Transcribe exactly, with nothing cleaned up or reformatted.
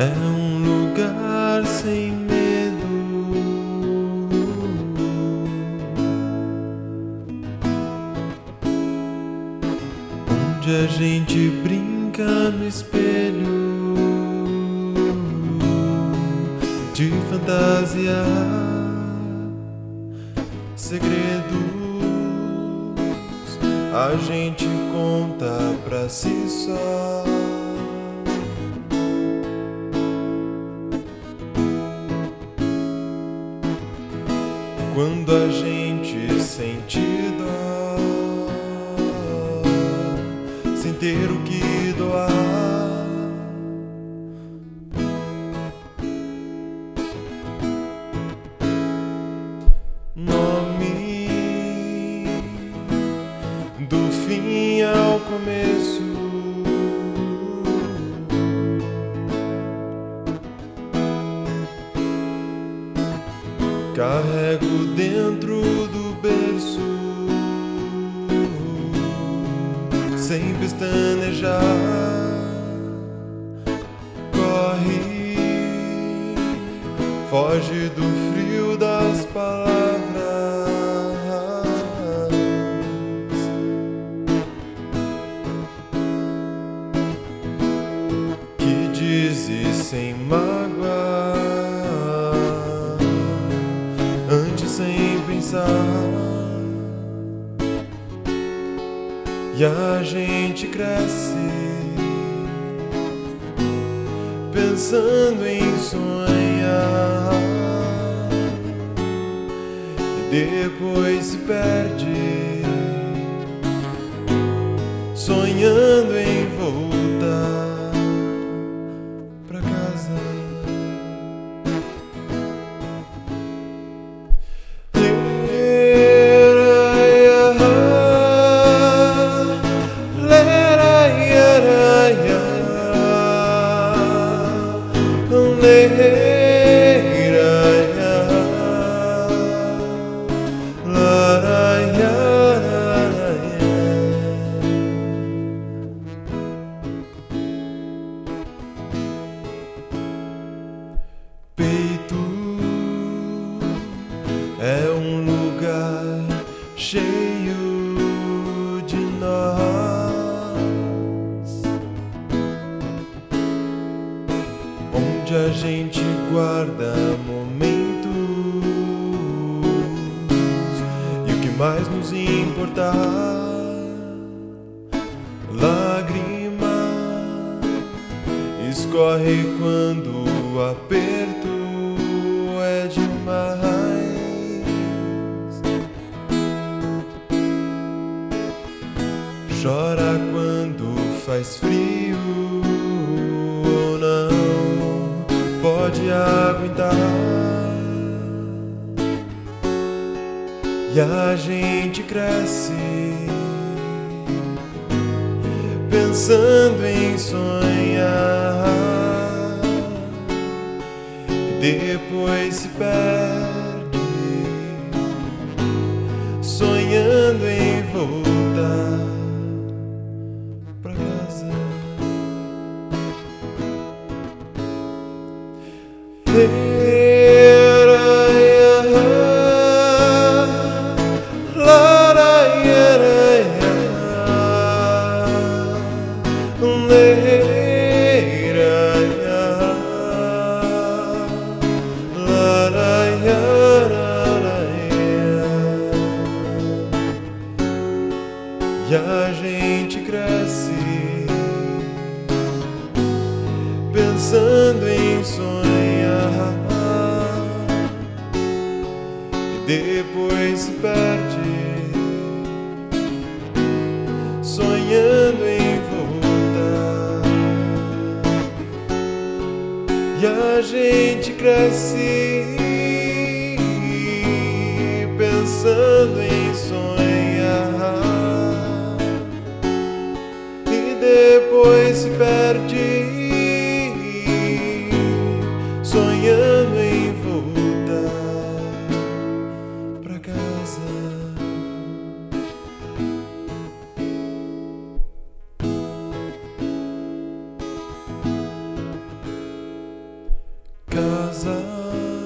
é um lugar sem medo, onde a gente brinca no espelho de fantasiar segredos. A gente conta pra si só. Quando a gente sente dó, sem ter o que doar, nome do fim ao começo, carrego dentro do berço, sem pestanejar. Corre, foge do frio das palavras que dizes sem mágoa, antes sem pensar. E a gente cresce pensando em sonhar, e depois se perde sonhando em voltar pra casa. Peito é um lugar cheio de nós, onde a gente guarda momentos e o que mais nos importar. Lágrima escorre quando o aperto é demais. Chora quando faz frio ou não pode aguentar. E a gente cresce pensando em sonhar, e depois se perde sonhando em voltar pra casa. E a gente cresce pensando em sonhar, e depois se perde sonhando em voltar. E a gente cresce pensando em sonhar, depois se perde sonhando em voltar pra casa. casa.